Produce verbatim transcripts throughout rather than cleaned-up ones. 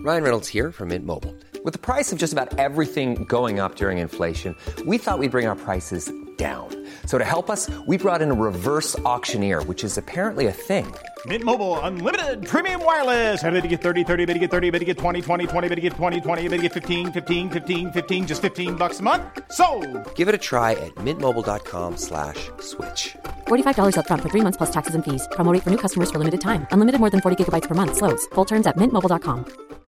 Ryan Reynolds here from Mint Mobile. With the price of just about everything going up during inflation, we thought we'd bring our prices down. So to help us, we brought in a reverse auctioneer, which is apparently a thing. Mint Mobile Unlimited Premium Wireless. How to get thirty, thirty, how to get thirty, how to get twenty, twenty, twenty, how to get twenty, twenty, how to get fifteen, fifteen, fifteen, fifteen, just fifteen bucks a month? Sold! Give it a try at mintmobile.com slash switch. forty-five dollars up front for three months plus taxes and fees. Promo rate for new customers for limited time. Unlimited more than forty gigabytes per month. Slows full terms at mint mobile dot com.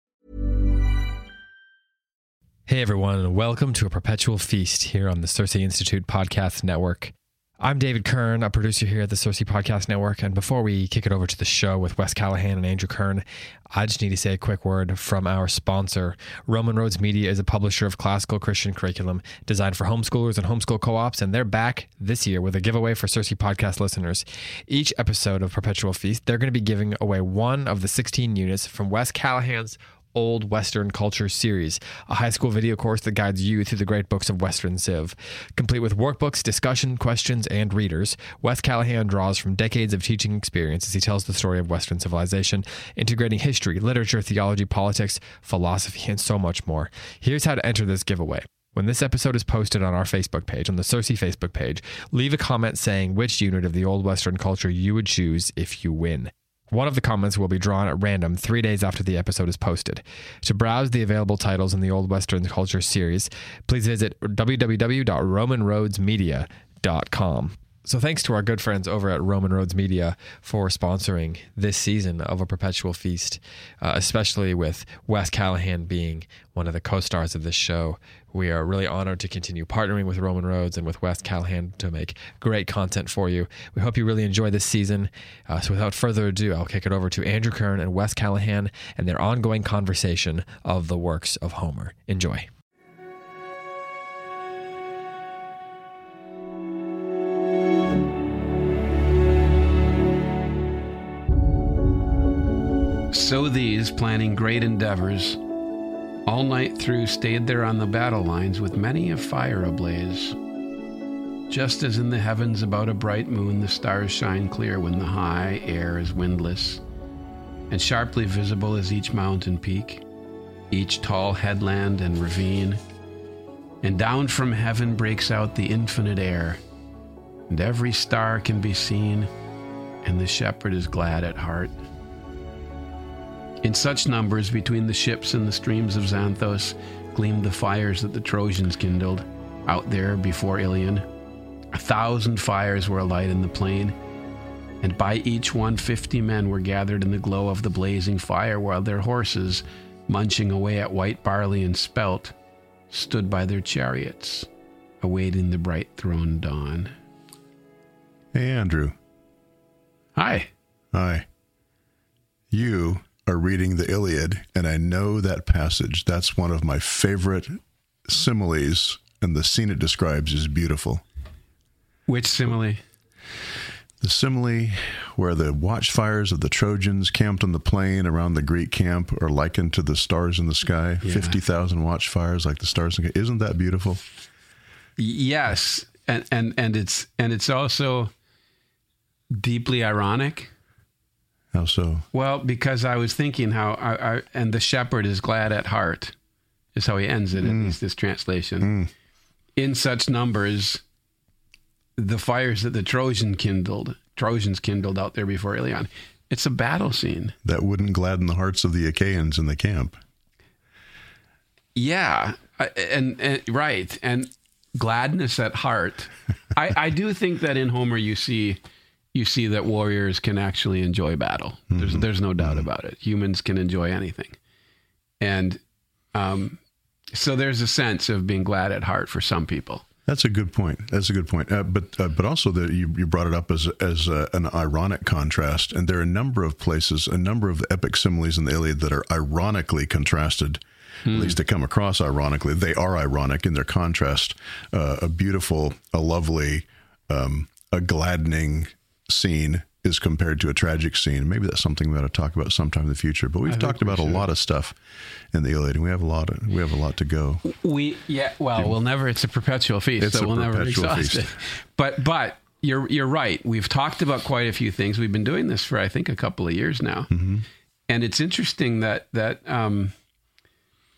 Hey everyone, welcome to A Perpetual Feast here on the Cersei Institute Podcast Network. I'm David Kern, a producer here at the Cersei Podcast Network, and before we kick it over to the show with Wes Callahan and Andrew Kern, I just need to say a quick word from our sponsor. Roman Roads Media is a publisher of classical Christian curriculum designed for homeschoolers and homeschool co-ops, and they're back this year with a giveaway for Cersei Podcast listeners. Each episode of Perpetual Feast, they're going to be giving away one of the sixteen units from Wes Callahan's Old Western Culture series, a high school video course that guides you through the great books of Western Civ. Complete with workbooks, discussion, questions, and readers, Wes Callahan draws from decades of teaching experience as he tells the story of Western civilization, integrating history, literature, theology, politics, philosophy, and so much more. Here's how to enter this giveaway. When this episode is posted on our Facebook page, on the Cersei Facebook page, leave a comment saying which unit of the Old Western Culture you would choose if you win. One of the comments will be drawn at random three days after the episode is posted. To browse the available titles in the Old Western Culture series, please visit w w w dot roman roads media dot com. So thanks to our good friends over at Roman Roads Media for sponsoring this season of A Perpetual Feast, uh, especially with Wes Callahan being one of the co-stars of this show. We are really honored to continue partnering with Roman Roads and with Wes Callahan to make great content for you. We hope you really enjoy this season. Uh, so without further ado, I'll kick it over to Andrew Kern and Wes Callahan and their ongoing conversation of the works of Homer. Enjoy. So these, planning great endeavors, all night through stayed there on the battle lines with many a fire ablaze. Just as in the heavens about a bright moon the stars shine clear when the high air is windless, and sharply visible is each mountain peak, each tall headland and ravine, and down from heaven breaks out the infinite air, and every star can be seen, and the shepherd is glad at heart. In such numbers, between the ships and the streams of Xanthos, gleamed the fires that the Trojans kindled, out there before Ilion. A thousand fires were alight in the plain, and by each one fifty men were gathered in the glow of the blazing fire, while their horses, munching away at white barley and spelt, stood by their chariots, awaiting the bright throne dawn. Hey, Andrew. Hi. Hi. You are reading the Iliad, and I know that passage. That's one of my favorite similes, and the scene it describes is beautiful. Which simile? The simile where the watchfires of the Trojans camped on the plain around the Greek camp are likened to the stars in the sky. Yeah. fifty thousand watchfires like the stars in the sky. Isn't that beautiful? Yes, and, and, and, it's, and it's also deeply ironic. How so? Well, because I was thinking how, I, I, and the shepherd is glad at heart, is how he ends it, mm. in this, this translation. Mm. In such numbers, the fires that the Trojan kindled, Trojans kindled out there before Ilion. It's a battle scene. That wouldn't gladden the hearts of the Achaeans in the camp. Yeah, and, and right, and gladness at heart. I, I do think that in Homer you see... you see that warriors can actually enjoy battle. There's mm-hmm. there's no doubt mm-hmm. about it. Humans can enjoy anything. And um, so there's a sense of being glad at heart for some people. That's a good point. That's a good point. Uh, but uh, but also that you, you brought it up as as uh, an ironic contrast. And there are a number of places, a number of epic similes in the Iliad that are ironically contrasted. Hmm. At least they come across ironically. They are ironic in their contrast. Uh, a beautiful, a lovely, um, a gladdening scene is compared to a tragic scene. Maybe that's something we ought to talk about sometime in the future. But we've I talked about we a lot of stuff in the Iliad, and we have a lot of, we have a lot to go. We yeah, well, we'll never. It's a perpetual feast, it's so we'll never exhaust it. But but you're you're right. We've talked about quite a few things. We've been doing this for I think a couple of years now, mm-hmm. and it's interesting that that um,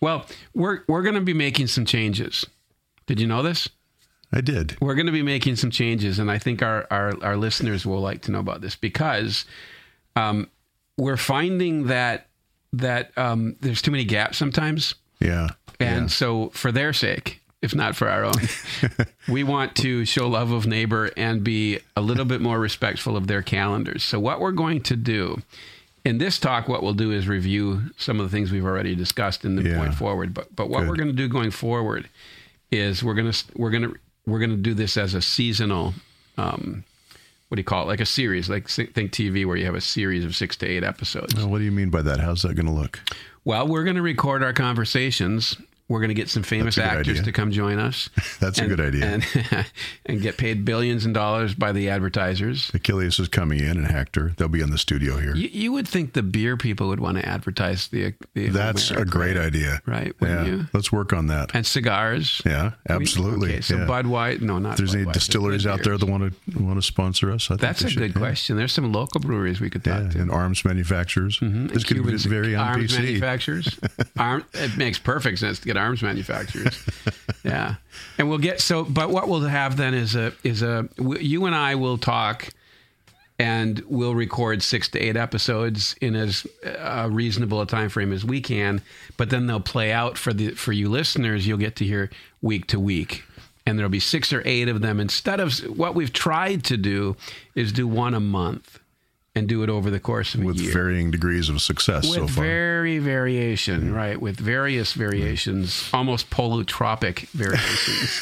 Well, we're we're going to be making some changes. Did you know this? I did. We're going to be making some changes, and I think our our, our listeners will like to know about this because um, we're finding that that um, there's too many gaps sometimes. Yeah. And yeah. so for their sake, if not for our own, we want to show love of neighbor and be a little bit more respectful of their calendars. So what we're going to do in this talk, what we'll do is review some of the things we've already discussed in the Yeah. point forward. But but what Good. we're going to do going forward is we're going to we're going to we're going to do this as a seasonal. Um, what do you call it? Like a series, like think T V, where you have a series of six to eight episodes. Well, what do you mean by that? How's that going to look? Well, we're going to record our conversations. We're going to get some famous That's a good actors idea. to come join us. That's and, a good idea. And, and get paid billions in dollars by the advertisers. Achilles is coming in, and Hector. They'll be in the studio here. You, you would think the beer people would want to advertise the. the That's a great idea. Right? Yeah. Wouldn't you? Let's work on that. And cigars. Yeah, absolutely. Okay, so yeah. Budweiser. No, not. If there's any Budweiser, distilleries good out there beers. that want to want to sponsor us, I think That's they a should, good yeah. question. There's some local breweries we could talk Yeah, to. and arms manufacturers. Mhm. This could be Cubans- very on P arms C. manufacturers. Arm, it makes perfect sense to get arms manufacturers. Yeah, and we'll get so. But what we'll have then is a is a you and I will talk, and we'll record six to eight episodes in as uh, reasonable a time frame as we can. But then they'll play out for the for you listeners. You'll get to hear week to week. And there'll be six or eight of them. Instead of what we've tried to do is do one a month and do it over the course of a With year. varying degrees of success With so far. very variation, right? With various variations, almost polytropic variations.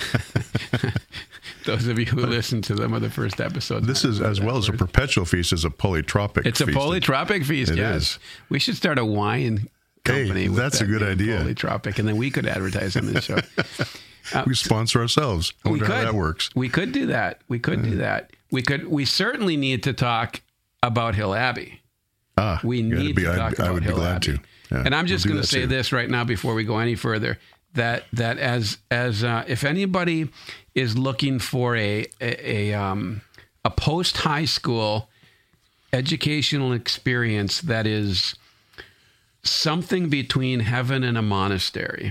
Those of you who listened to them are the first episodes. This is, as well as a perpetual feast, is a polytropic It's a feast. polytropic feast, It yes. is. We should start a wine company. Hey, with that's that a good name, idea. Polytropic, and then we could advertise on this show. We sponsor ourselves. I we wonder could. how that works. We could do that. We could do that. We could. We certainly need to talk about Hill Abbey. Ah, We you gotta need be- to I'd- talk I about would be Hill glad Abbey. to. Yeah, and I'm just we'll do going to that say soon. this right now before we go any further: that that as as uh, if anybody is looking for a a, a, um, a post high school educational experience that is something between heaven and a monastery,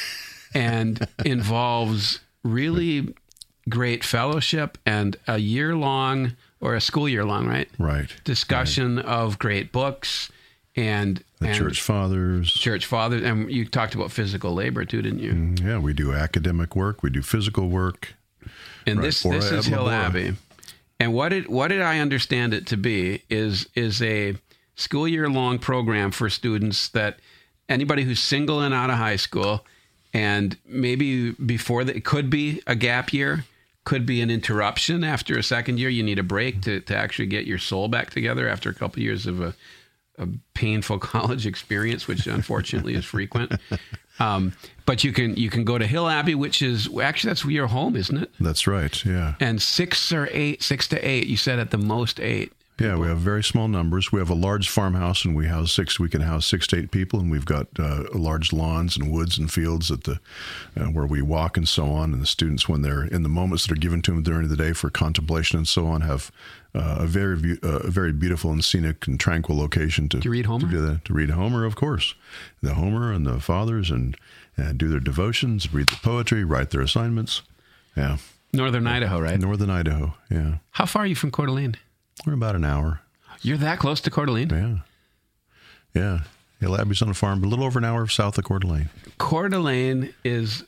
and involves really great fellowship and a year long or a school year long, right? Right. Discussion of great books and The and church fathers. church fathers, and you talked about physical labor too, didn't you? Mm, Yeah, we do academic work. We do physical work. And Right, this Ora this et is Hill labora. Abbey. And what did what did I understand it to be is is a school year long program for students that anybody who's single and out of high school, and maybe before that, it could be a gap year, could be an interruption after a second year. You need a break to, to actually get your soul back together after a couple of years of a, a painful college experience, which unfortunately is frequent. Um, but you can you can go to Hill Abbey, which is actually that's your home, isn't it? That's right. Yeah. And six or eight, six to eight. You said at the most eight. Yeah, we have very small numbers. We have a large farmhouse, and we house six. We can house six to eight people, and we've got uh, large lawns and woods and fields at the uh, where we walk and so on. And the students, when they're in the moments that are given to them during the day for contemplation and so on, have uh, a very be- uh, a very beautiful and scenic and tranquil location to Do you read Homer? To, do that, to read Homer, of course, the Homer and the fathers, and, and do their devotions, read the poetry, write their assignments. Yeah, Northern Idaho, right? Northern Idaho. Yeah, How far are you from Coeur d'Alene? we're about an hour. You're that close to Coeur d'Alene? Yeah. Yeah. Hill Abbey's on a farm, but a little over an hour south of Coeur d'Alene. Coeur d'Alene is,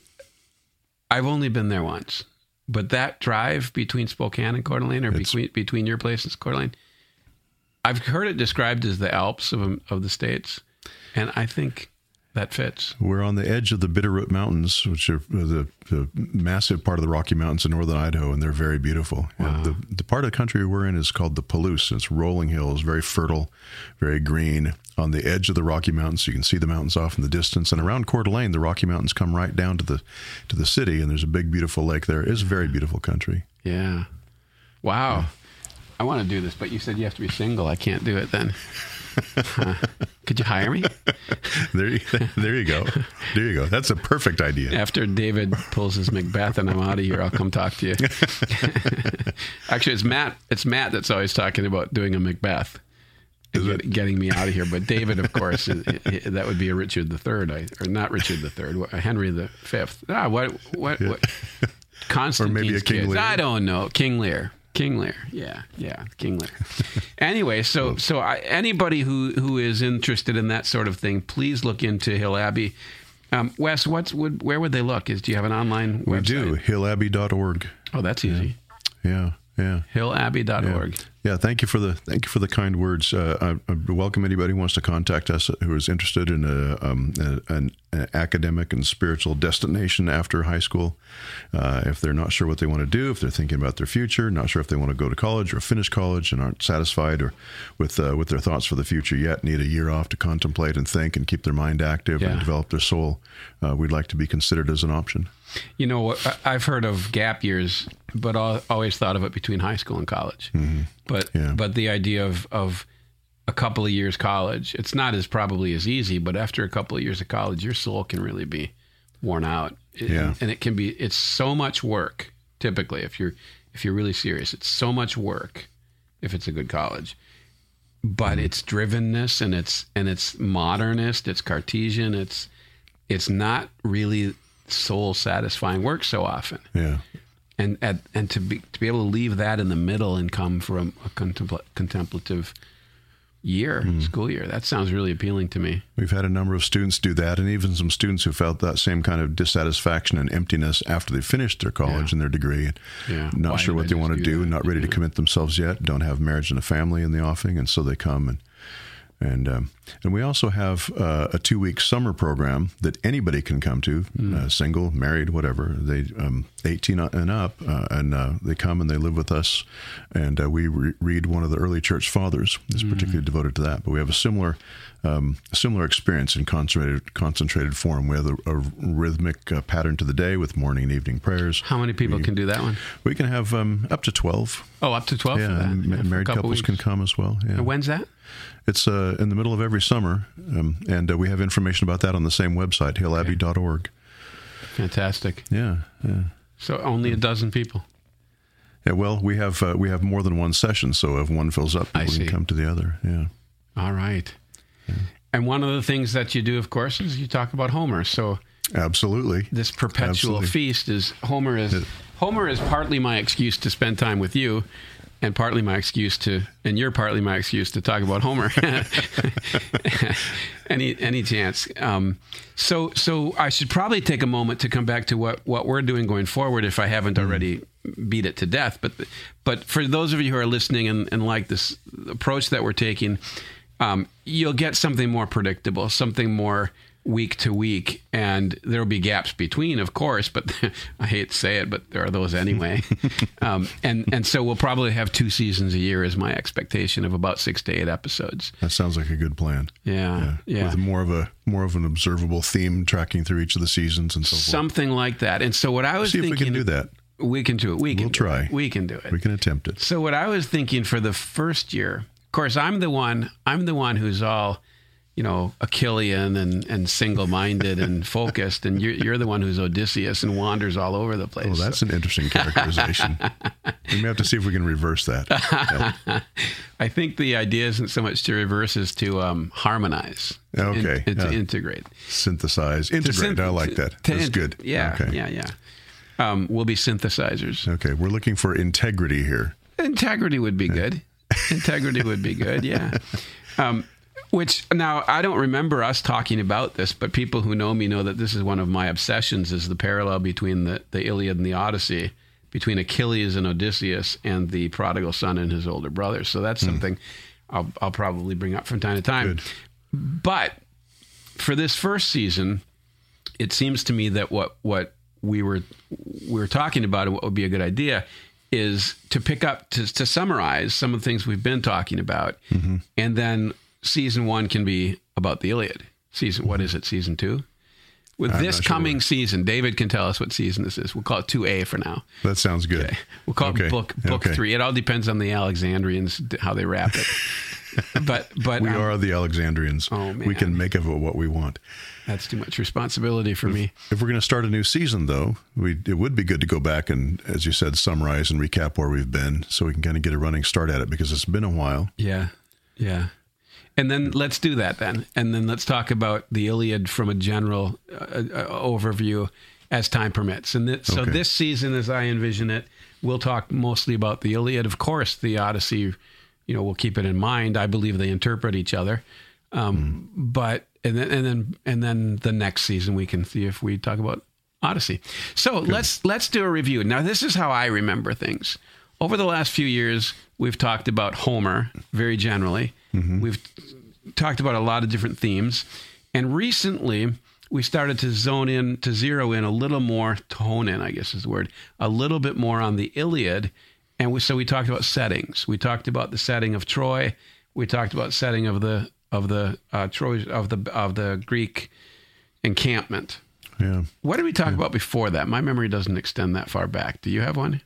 I've only been there once, but that drive between Spokane and Coeur d'Alene, or It's- between between your place and Coeur d'Alene, I've heard it described as the Alps of of the States, and I think that fits. We're on the edge of the Bitterroot Mountains, which are the, the massive part of the Rocky Mountains in northern Idaho, and they're very beautiful. Wow. The, the part of the country we're in is called the Palouse. It's rolling hills, very fertile, very green, on the edge of the Rocky Mountains. You can see the mountains off in the distance. And around Coeur d'Alene, the Rocky Mountains come right down to the to the city, and there's a big, beautiful lake there. It's a very beautiful country. Yeah. Wow. I want to do this, but you said you have to be single. I can't do it then. Huh. Could you hire me? There you, there you go. There you go. That's a perfect idea. After David pulls his Macbeth and I'm out of here, I'll come talk to you. Actually, it's Matt. It's Matt that's always talking about doing a Macbeth. get, getting me out of here. But David, of course, that would be a Richard the Third, I, or not Richard the Third, Henry the Fifth. Ah, what, what, Yeah. what? Constantine's Or maybe a King kids. Lear. I don't know. King Lear. King Lear. Yeah, yeah, King Lear. Anyway, so so I, anybody who, who is interested in that sort of thing, please look into Hill Abbey. Um, Wes, what's would where would they look? Is do you have an online We website? do, hill abbey dot org. Oh, that's easy. Yeah, yeah. hill abbey dot org. Yeah. Yeah, thank you for the thank you for the kind words. Uh, I, I welcome anybody who wants to contact us who is interested in a, um, a, an, an academic and spiritual destination after high school. Uh, if they're not sure what they want to do, if they're thinking about their future, not sure if they want to go to college or finish college and aren't satisfied or with uh, with their thoughts for the future yet, need a year off to contemplate and think and keep their mind active Yeah. and develop their soul, uh, we'd like to be considered as an option. You know, I- I've heard of gap years, but I always thought of it between high school and college. Mm-hmm. But Yeah. but the idea of of a couple of years college, it's not as probably as easy, but after a couple of years of college, your soul can really be worn out. It- Yeah. And it can be, it's so much work, typically, if you're if you're really serious, it's so much work if it's a good college. But it's drivenness and it's and it's modernist, it's Cartesian, it's it's not really soul satisfying work so often. Yeah. And at, and to be to be able to leave that in the middle and come from a contempl- contemplative year, school year, that sounds really appealing to me. We've had a number of students do that, and even some students who felt that same kind of dissatisfaction and emptiness after they finished their college Yeah. and their degree. And Yeah. Not Why sure did what I they just want to do do, that? not ready to Yeah. commit themselves yet, don't have marriage and a family in the offing, and so they come and and um, and we also have uh, a two-week summer program that anybody can come to, Mm. uh, single, married, whatever. They um, eighteen and up, uh, and uh, they come and they live with us, and uh, we re- read one of the early church fathers. Is Mm. particularly devoted to that. But we have a similar um, similar experience in concentrated concentrated form. We have a, a rhythmic uh, pattern to the day with morning and evening prayers. How many people we, can do that one? We can have um, up to twelve. Oh, up to twelve Yeah, for that. and ma- Yeah, for a married couple couples weeks. can come as well. Yeah. And when's that? It's uh, in the middle of every summer, um, and uh, we have information about that on the same website, hill abbey dot org. Fantastic. Yeah, yeah. So only a dozen people. Yeah, well, we have uh, we have more than one session, so if one fills up, I people see. can come to the other. Yeah. All right. And one of the things that you do, of course, is you talk about Homer. So Absolutely. this perpetual Absolutely. feast is Homer is Homer is partly my excuse to spend time with you, and partly my excuse to, and you're partly my excuse to talk about Homer. any any chance? Um, so so I should probably take a moment to come back to what what we're doing going forward, if I haven't already beat it to death. But but for those of you who are listening and, and like this approach that we're taking, um, you'll get something more predictable, something more week to week, and there will be gaps between, of course, but I hate to say it, but there are those anyway. um, and, and so we'll probably have two seasons a year is my expectation, of about six to eight episodes. That sounds like a good plan. Yeah. Yeah. With more of a more of an observable theme tracking through each of the seasons and so forth. Something like that. And so what I was See if thinking, we can do that. We can do it. We can We'll do try. It. We can do it. We can attempt it. So what I was thinking for the first year, of course, I'm the one, I'm the one who's all, you know, Achillean and, and single-minded and focused, and you're, you're the one who's Odysseus and wanders all over the place. Oh, that's an interesting characterization. We may have to see if we can reverse that. Yeah. I think the idea isn't so much to reverse as to um, harmonize. Okay, And, and to yeah. integrate. Synthesize. Integrate. To synth- I like to- that. to That's int- good. Yeah, Okay. yeah, yeah. Um, we'll be synthesizers. Okay. We're looking for integrity here. Integrity would be good. Integrity would be good, yeah. Um, which, now, I don't remember us talking about this, but people who know me know that this is one of my obsessions, is the parallel between the, the Iliad and the Odyssey, between Achilles and Odysseus and the prodigal son and his older brother. So that's something I'll, I'll probably bring up from time to time. Good. But for this first season, it seems to me that what, what we were we were talking about and what would be a good idea is to pick up, to, to summarize some of the things we've been talking about. Mm-hmm. And then season one can be about the Iliad. Season, what is it, season two? With I'm this not sure coming what- season, David can tell us what season this is. We'll call it two A for now. That sounds good. Okay. We'll call Okay. it book book Okay. three. It all depends on the Alexandrians, how they wrap it. but but We um, are the Alexandrians. Oh, man. We can make of it what we want. that's too much responsibility for me. If we're going to start a new season, though, we it would be good to go back and, as you said, summarize and recap where we've been, so we can kind of get a running start at it, because it's been a while. Yeah, yeah. And then let's do that then. And then let's talk about the Iliad from a general uh, uh, overview as time permits. And th- so Okay. this season, as I envision it, we'll talk mostly about the Iliad. Of course, the Odyssey, you know, we'll keep it in mind. I believe they interpret each other. Um, mm. But, and then, and then, and then the next season we can see if we talk about Odyssey. So Good. let's, let's do a review. Now, this is how I remember things. Over the last few years, we've talked about Homer very generally. Mm-hmm. We've talked about a lot of different themes. And recently, we started to zone in, to zero in a little more, to hone in, I guess is the word, a little bit more on the Iliad. And we, so we talked about settings. We talked about the setting of Troy. We talked about setting of the of the uh, Troy of the of the Greek encampment. Yeah. What did we talk yeah. about before that? My memory doesn't extend that far back. Do you have one?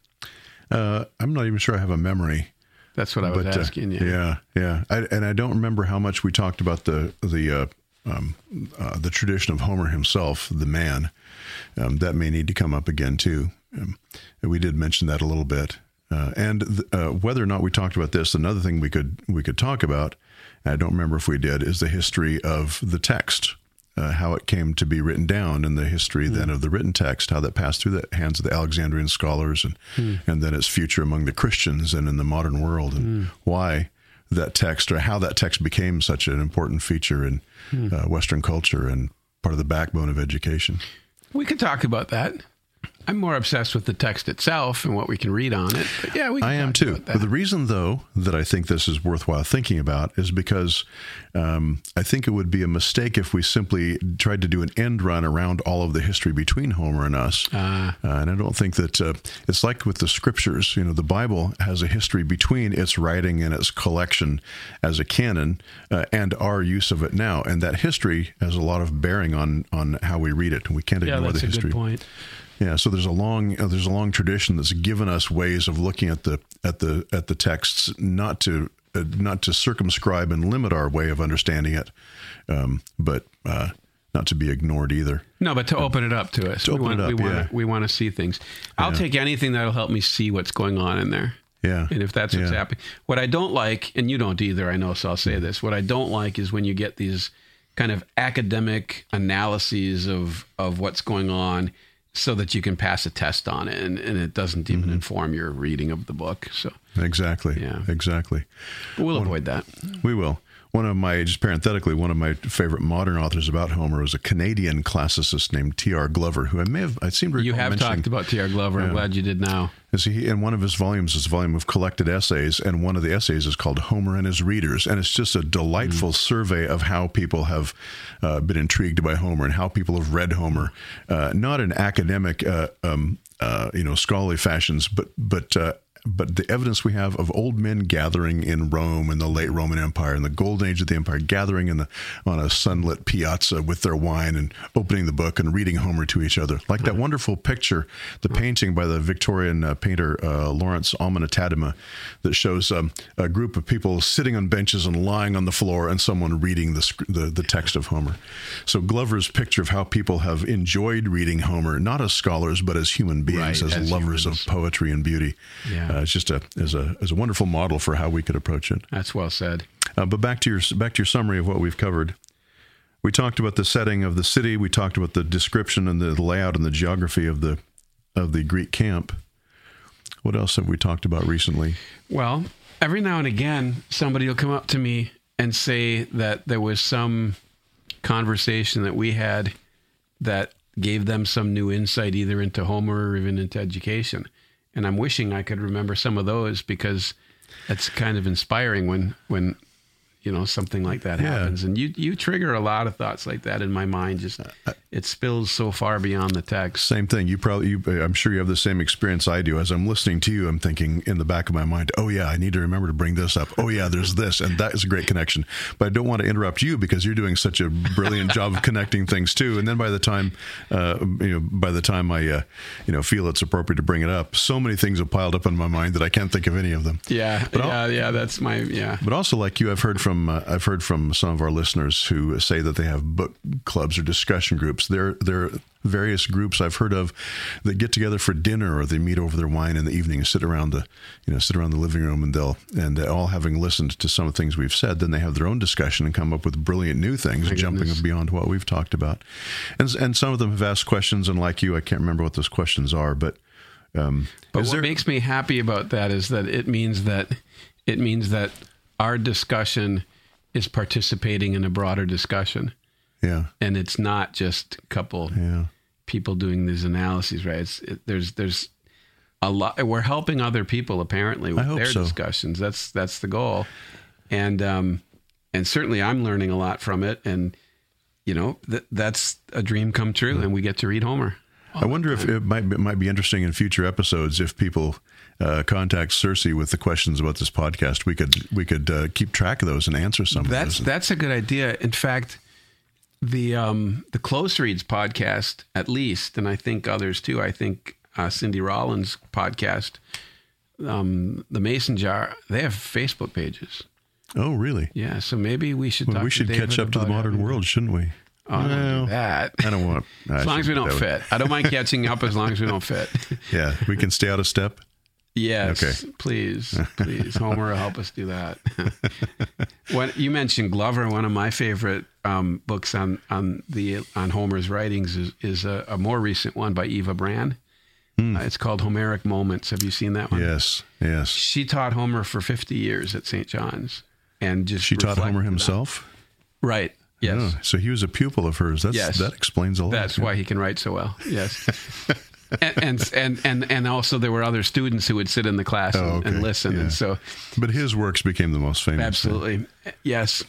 Uh, I'm not even sure I have a memory. That's what I was but, asking uh, you. Yeah, yeah. I, and I don't remember how much we talked about the the uh, um, uh, the tradition of Homer himself, the man. Um, that may need to come up again too. Um, we did mention that a little bit. Uh, and th- uh, whether or not we talked about this, another thing we could we could talk about, I don't remember if we did, is the history of the text. Uh, how it came to be written down, and the history mm. then of the written text, how that passed through the hands of the Alexandrian scholars, and mm. and then its future among the Christians and in the modern world, and mm. why that text, or how that text became such an important feature in mm. uh, Western culture and part of the backbone of education. We could talk about that. I'm more obsessed with the text itself and what we can read on it. But yeah, we can I am talk too. about that. But the reason, though, that I think this is worthwhile thinking about is because um, I think it would be a mistake if we simply tried to do an end run around all of the history between Homer and us. Uh, uh, and I don't think that uh, it's like with the scriptures. You know, the Bible has a history between its writing and its collection as a canon uh, and our use of it now. And that history has a lot of bearing on on how we read it. And we can't yeah, ignore that's the history. A good point. Yeah, so there's a long uh, there's a long tradition that's given us ways of looking at the at the at the texts, not to uh, not to circumscribe and limit our way of understanding it, um, but uh, not to be ignored either. No, but to open it up to us. To we open want, it up, we want yeah. to, we want to see things. I'll Yeah. take anything that'll help me see what's going on in there. Yeah, And if that's what's yeah. happening. What I don't like, and you don't either, I know, so I'll say this. What I don't like is when you get these kind of academic analyses of, of what's going on so that you can pass a test on it, and, and it doesn't even mm-hmm. inform your reading of the book. So Exactly. Yeah. Exactly. But we'll One, avoid that. We will. One of my, just parenthetically, one of my favorite modern authors about Homer was a Canadian classicist named T R Glover, who I may have, I seem to recall You have mentioning. talked about T R Glover. Yeah. I'm glad you did now. Is he, in one of his volumes is a volume of collected essays, and one of the essays is called Homer and His Readers. And it's just a delightful mm. survey of how people have uh, been intrigued by Homer and how people have read Homer, uh, not in academic, uh, um, uh, you know, scholarly fashions, but, but, uh, but the evidence we have of old men gathering in Rome in the late Roman Empire, in the golden age of the empire, gathering in the on a sunlit piazza with their wine and opening the book and reading Homer to each other. Like that wonderful picture, the painting by the Victorian uh, painter uh, Lawrence Alma-Tadema, that shows um, a group of people sitting on benches and lying on the floor and someone reading the, the, the text of Homer. So Glover's picture of how people have enjoyed reading Homer, not as scholars, but as human beings, Right, as, as lovers humans. of poetry and beauty. Yeah. Uh, it's just a as a as a wonderful model for how we could approach it. That's well said. Uh, but back to your back to your summary of what we've covered. We talked about the setting of the city. We talked about the description and the layout and the geography of the of the Greek camp. What else have we talked about recently? Well, every now and again, somebody will come up to me and say that there was some conversation that we had that gave them some new insight, either into Homer or even into education. And I'm wishing I could remember some of those, because it's kind of inspiring when, when you know, something like that Yeah. happens. And you you trigger a lot of thoughts like that in my mind. Just it spills so far beyond the text. Same thing. You probably, you, I'm sure you have the same experience I do. As I'm listening to you, I'm thinking in the back of my mind, oh yeah, I need to remember to bring this up. Oh yeah, there's this, and that is a great connection. But I don't want to interrupt you because you're doing such a brilliant job of connecting things too. And then by the time, uh, you know, by the time I, uh, you know, feel it's appropriate to bring it up, so many things have piled up in my mind that I can't think of any of them. Yeah, But yeah, I'll- yeah. That's my yeah. But also, like you, I've heard from from uh, I've heard from some of our listeners who say that they have book clubs or discussion groups. There there are various groups I've heard of that get together for dinner, or they meet over their wine in the evening and sit around the you know sit around the living room, and they'll and uh, all having listened to some of the things we've said, then they have their own discussion and come up with brilliant new things, My jumping goodness. beyond what we've talked about. And and some of them have asked questions, and like you, I can't remember what those questions are, but. Um, But is what there, makes me happy about that is that it means that it means that our discussion is participating in a broader discussion, yeah, and it's not just a couple yeah. people doing these analyses, right? It's, it, there's there's a lot. We're helping other people apparently with I hope their so. discussions. That's that's the goal, and um, and certainly I'm learning a lot from it, and you know th- that's a dream come true, and we get to read Homer. I wonder if it might it might be interesting in future episodes if people uh, contact Cersei with the questions about this podcast. We could we could uh, keep track of those and answer some That's of those. that's a good idea. In fact, the um, the Close Reads podcast, at least, and I think others too. I think uh, Cindy Rollins' podcast, um, the Mason Jar, they have Facebook pages. Oh, really? Yeah, so maybe we should. Well, talk we to should David catch up to the about modern having- world, shouldn't we? Oh, I don't Well, do that. I don't want. I As long as we should- don't that would- fit. I don't mind catching up as long as we don't fit. Yeah, we can stay out of step. Yes, Okay. please, please. Homer will help us do that. When you mentioned Glover, one of my favorite um, books on on the on Homer's writings is is a, a more recent one by Eva Brand. Uh, it's called Homeric Moments. Have you seen that one? Yes, yes. She taught Homer for fifty years at Saint John's, and just She taught reflected Homer on- himself. Right. Yes. Oh, so he was a pupil of hers. That's Yes. that explains a lot. That's why he can write so well. Yes. and, and and and and also there were other students who would sit in the class and, Oh, okay. and listen, Yeah. and so But his works became the most famous. absolutely yes.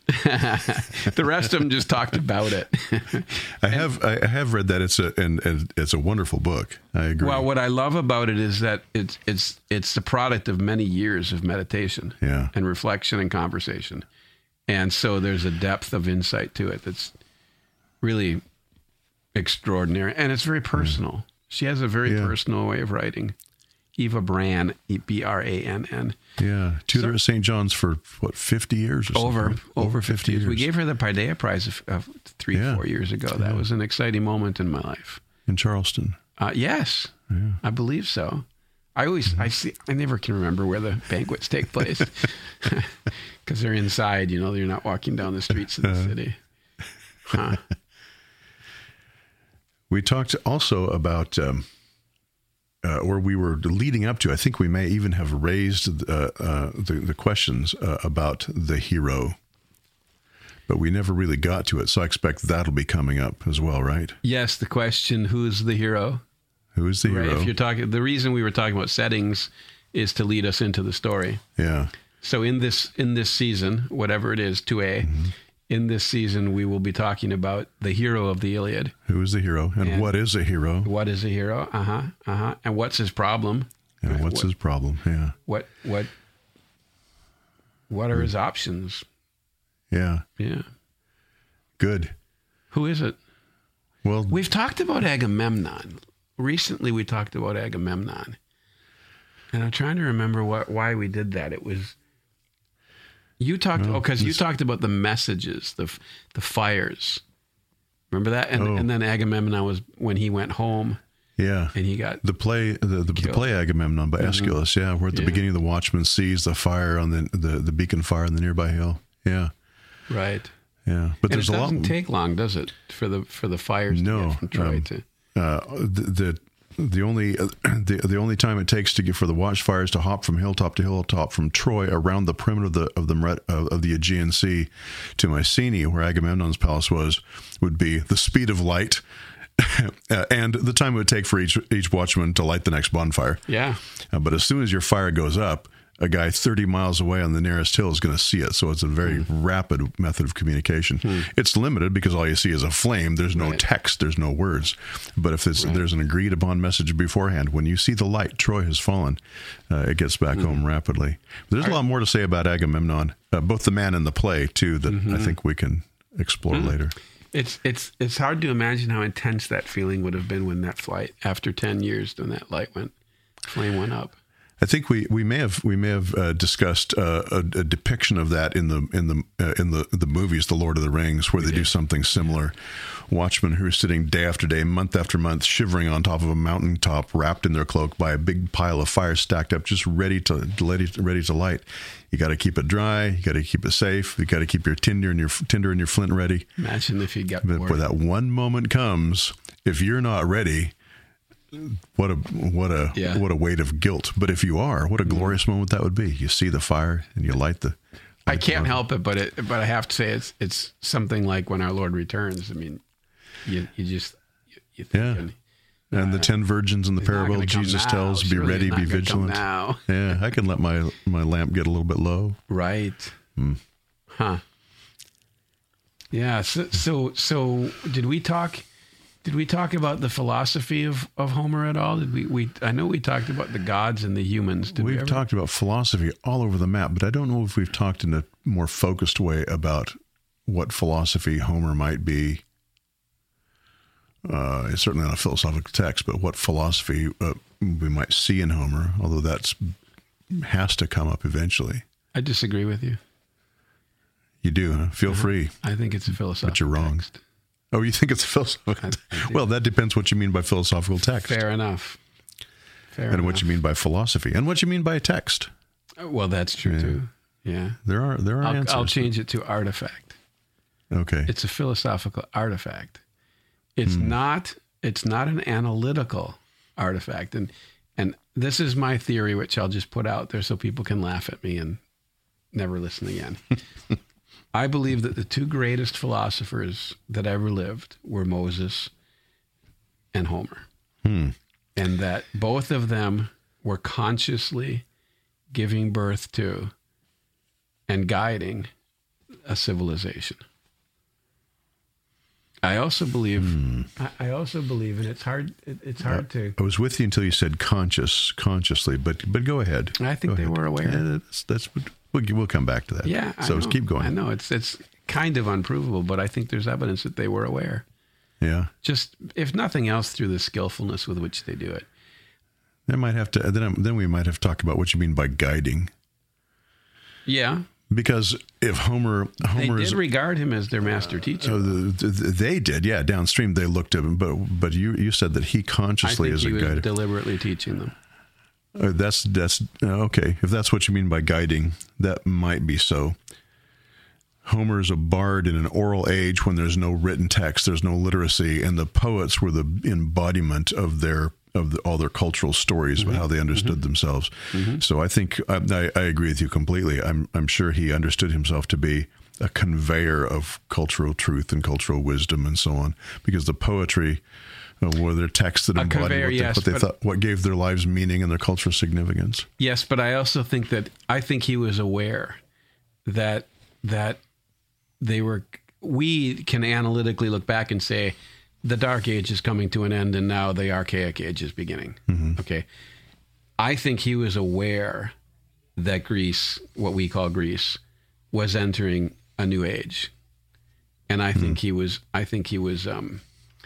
The rest of them just talked about it. I have I have read that. It's a and, and it's a wonderful book. I agree. Well, what I love about it is that it's it's it's the product of many years of meditation, Yeah. and reflection and conversation, and so there's a depth of insight to it that's really extraordinary, and it's very personal. She has a very Yeah. personal way of writing. Eva Brand, B R A N N. Yeah, tutor at Saint John's for what fifty years or Over, something? over fifty years. years. We gave her the Paideia Prize of, of three, Yeah. four years ago. That was an exciting moment in my life. in Charleston. Uh, yes, I believe so. I always, I see, I never can remember where the banquets take place because they're inside. You know, you're not walking down the streets of the city. Huh. We talked also about, um, uh, or we were leading up to. I think we may even have raised uh, uh, the the questions uh, about the hero, but we never really got to it. So I expect that'll be coming up as well, right? Yes, the question: who's the hero? Who is the Right. hero? If you're talking, the reason we were talking about settings is to lead us into the story. yeah, So in this in this season, whatever it is, two A, Mm-hmm. in this season we will be talking about the hero of the Iliad. who is the hero, and, And- what is a hero, What is a hero? Uh huh. Uh huh. And what's his problem? and Right, what's what- his problem? Yeah, What what what are his options? yeah, Yeah. good. Who is it? Well, We've talked about Agamemnon. Recently we talked about Agamemnon. And I'm trying to remember what why we did that. It was you talked No, oh cuz you it's- talked about the messages, the the fires. Remember that? And Oh. and then Agamemnon was when he went home yeah. and he got The play, the, the, the Killed. play Agamemnon by Aeschylus, yeah, where at the Yeah. beginning the watchman sees the fire on the, the, the beacon fire on the nearby hill. Yeah, right. yeah. But And there's it a lot. doesn't take long, does it, for the for the fires No, to get from Troy um, to uh, the, the the only uh, the the only time it takes to get for the watchfires to hop from hilltop to hilltop from Troy around the perimeter of the of the Mer- of, of the Aegean Sea to Mycenae, where Agamemnon's palace was, would be the speed of light. uh, and the time it would take for each each watchman to light the next bonfire. Yeah. Uh, but as soon as your fire goes up, a guy thirty miles away on the nearest hill is going to see it. So it's a very rapid method of communication. It's limited because all you see is a flame. There's no Right. text. There's no words. But if it's, there's an agreed upon message beforehand, when you see the light, Troy has fallen, uh, it gets back home rapidly. There's a lot more to say about Agamemnon, uh, both the man and the play, too, that I think we can explore later. It's it's it's hard to imagine how intense that feeling would have been when that flight, after ten years, when that light went, flame went up. I think we, we may have we may have uh, discussed uh, a, a depiction of that in the in the uh, in the the movies, The Lord of the Rings, where they do something similar. Watchmen who are sitting day after day, month after month, shivering on top of a mountaintop, wrapped in their cloak by a big pile of fire stacked up, just ready to ready ready to light. You got to keep it dry. You got to keep it safe. You got to keep your tinder and your tinder and your flint ready. Imagine if you got bored. But when that one moment comes, if you're not ready. What a what a yeah. what a weight of guilt! But if you are, what a glorious mm. moment that would be. You see the fire and you light the. Light I can't the help it, but it but I have to say it's it's something like when our Lord returns. I mean, you you just you, you think, yeah. And, and uh, the ten virgins in the parable Jesus now. tells, "Be Surely ready, be vigilant." Now. Yeah, I can let my my lamp get a little bit low. Right. Mm. Huh. Yeah. So so so did we talk? Did we talk about the philosophy of, of Homer at all? Did we, we? I know we talked about the gods and the humans. Did we've we ever? talked about philosophy all over the map, but I don't know if we've talked in a more focused way about what philosophy Homer might be. Uh, it's certainly not a philosophical text, but what philosophy uh, we might see in Homer, although that's has to come up eventually. I disagree with you. You do, huh? Feel uh-huh. free. I think it's a philosophical But you're wrong. text. Oh, you think it's a philosophical? Well, that depends what you mean by philosophical text. Fair enough. Fair and enough. what you mean by philosophy, and what you mean by a text. Well, that's true yeah. too. Yeah, there are there are I'll, answers. I'll change it to artifact. Okay, it's a philosophical artifact. It's hmm. not. It's not an analytical artifact, and and this is my theory, which I'll just put out there so people can laugh at me and never listen again. I believe that the two greatest philosophers that ever lived were Moses and Homer. Hmm. And that both of them were consciously giving birth to and guiding a civilization. I also believe, hmm. I, I also believe, and it's hard, it, it's hard uh, to. I was with you until you said conscious, consciously, but but go ahead. I think go they ahead. were aware. Yeah, that's, that's we'll, we'll come back to that. Yeah. So let's keep going. I know it's it's kind of unprovable, but I think there's evidence that they were aware. Yeah. Just if nothing else, through the skillfulness with which they do it. Then might have to. Then then we might have to talk about what you mean by guiding. Yeah. Because if Homer, Homer they did is, regard him as their master teacher. Uh, the, the, they did, yeah. Downstream, they looked at him, but but you, you said that he consciously I think is he a was guide. Deliberately teaching them. Uh, that's that's uh, okay. If that's what you mean by guiding, that might be so. Homer is a bard in an oral age when there's no written text, there's no literacy, and the poets were the embodiment of their of the, all their cultural stories mm-hmm. about how they understood mm-hmm. themselves. Mm-hmm. So I think I, I, I agree with you completely. I'm I'm sure he understood himself to be a conveyor of cultural truth and cultural wisdom and so on, because the poetry uh, were their texts that embodied conveyor, what, they, yes, what they thought, what gave their lives meaning and their cultural significance. Yes, but I also think that I think he was aware that that they were. We can analytically look back and say, the Dark Age is coming to an end, and now the Archaic Age is beginning. Mm-hmm. Okay, I think he was aware that Greece, what we call Greece, was entering a new age, and I mm-hmm. think he was. I think he was. Um,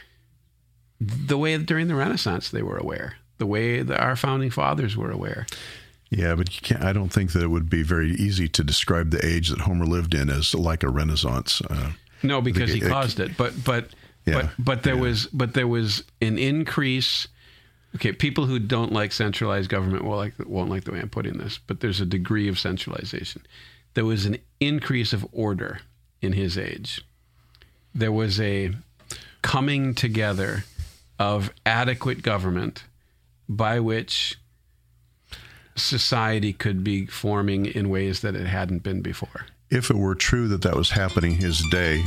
the way during the Renaissance they were aware, the way that our founding fathers were aware. Yeah, but you can't. I don't think that it would be very easy to describe the age that Homer lived in as like a Renaissance. Uh, no, because he it, caused it. But but. Yeah, but but there yeah. was but there was an increase. Okay, people who don't like centralized government will like won't like the way I'm putting this, but there's a degree of centralization. There was an increase of order in his age. There was a coming together of adequate government by which society could be forming in ways that it hadn't been before. If it were true that that was happening his day,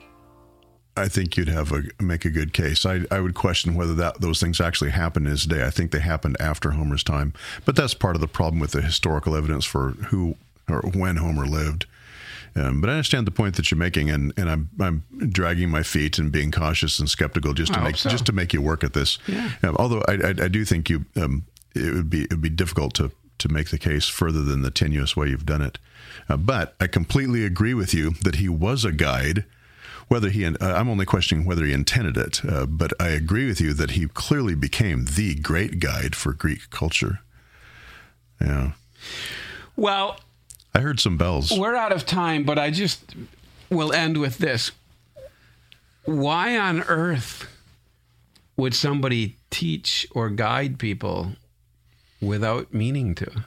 I think you'd have a make a good case. I, I would question whether that those things actually happened in his day. I think they happened after Homer's time, but that's part of the problem with the historical evidence for who or when Homer lived. Um, but I understand the point that you're making, and, and I'm I'm dragging my feet and being cautious and skeptical just to I make hope so. just to make you work at this. Yeah. Um, although I, I I do think you um, it would be it would be difficult to to make the case further than the tenuous way you've done it. Uh, but I completely agree with you that he was a guide. Whether he, uh, I'm only questioning whether he intended it, uh, but I agree with you that he clearly became the great guide for Greek culture. Yeah. Well, I heard some bells. We're out of time, but I just will end with this. Why on earth would somebody teach or guide people without meaning to?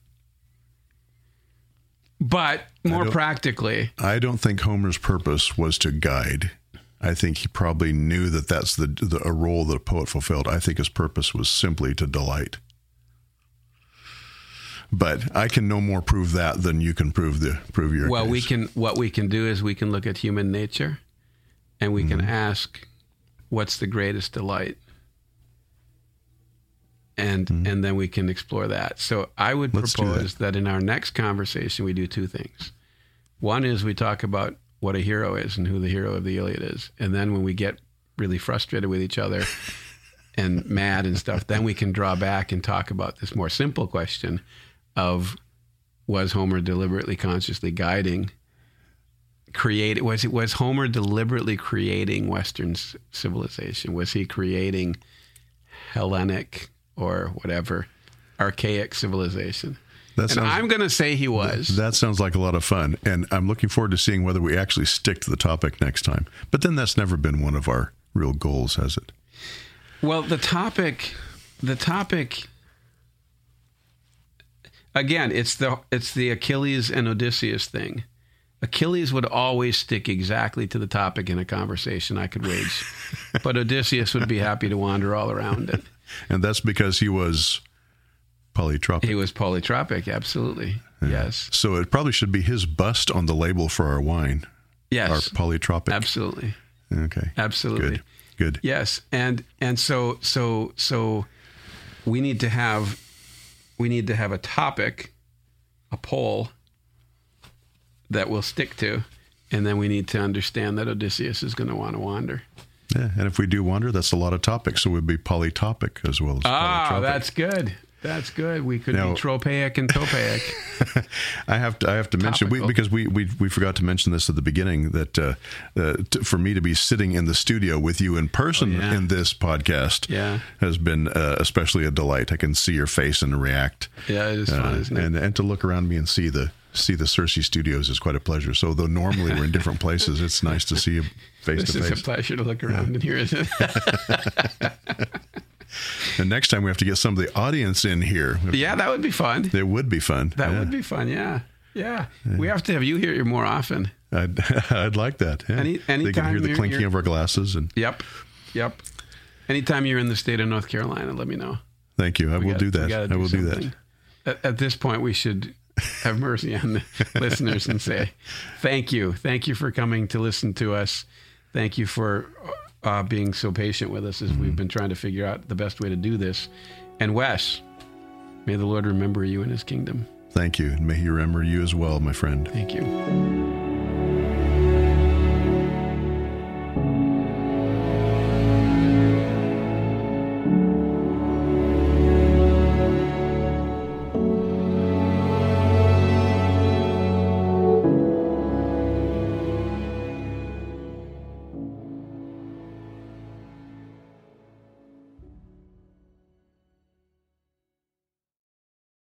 But more I practically, I don't think Homer's purpose was to guide. I think he probably knew that that's the, the a role that a poet fulfilled. I think his purpose was simply to delight. But I can no more prove that than you can prove the prove your well, case. we can. What we can do is we can look at human nature, and we Mm-hmm. can ask, "What's the greatest delight?" And Mm-hmm. and then we can explore that. So I would Let's do propose that. that in our next conversation we do two things. One is we talk about what a hero is and who the hero of the Iliad is, and then when we get really frustrated with each other and mad and stuff, then we can draw back and talk about this more simple question of, was Homer deliberately, consciously guiding, create, was it, was Homer deliberately creating Western c- civilization? Was he creating Hellenic or whatever archaic civilization? That And sounds- I'm going to say he was. That sounds like a lot of fun. And I'm looking forward to seeing whether we actually stick to the topic next time. But then that's never been one of our real goals, has it? Well, the topic, the topic, again, it's the it's the Achilles and Odysseus thing. Achilles would always stick exactly to the topic in a conversation I could wage, but Odysseus would be happy to wander all around it. And that's because he was polytropic. He was polytropic, absolutely. Yes. So it probably should be his bust on the label for our wine. Yes. Our polytropic. Absolutely. Okay. Absolutely. Good. Good. Yes, and and so so so we need to have we need to have a topic, a poll that we'll stick to, and then we need to understand that Odysseus is going to want to wander. Yeah, and if we do wander, that's a lot of topics. So we'd be polytopic as well as Ah, polytropic. that's good. That's good. We could Now- be tropaic and topaic. I have to I have to mention we, Topical. because we, we we forgot to mention this at the beginning that uh, uh, t- for me to be sitting in the studio with you in person Oh, yeah. in this podcast Yeah. has been uh, especially a delight. I can see your face and react. Yeah, it is fun, Uh, isn't it? and and to look around me and see the see the Cersei Studios is quite a pleasure. So though normally we're in different places, it's nice to see you face This to is a face. pleasure to look around and hear, isn't it? And next time we have to get some of the audience in here. Yeah, that would be fun. It would be fun. That Yeah. would be fun. Yeah. Yeah. We have to have you here more often. I'd, I'd like that. Yeah. Any- they can anytime hear the you're- clinking you're- of our glasses. And Yep. Yep. Anytime you're in the state of North Carolina, let me know. thank you. I We will got- do we that. gotta I will do something. that. At, at this point, we should have mercy on the listeners and say, thank you. Thank you for coming to listen to us. Thank you for uh, being so patient with us as Mm-hmm. we've been trying to figure out the best way to do this. And Wes, may the Lord remember you in his kingdom. Thank you. And may he remember you as well, my friend. Thank you.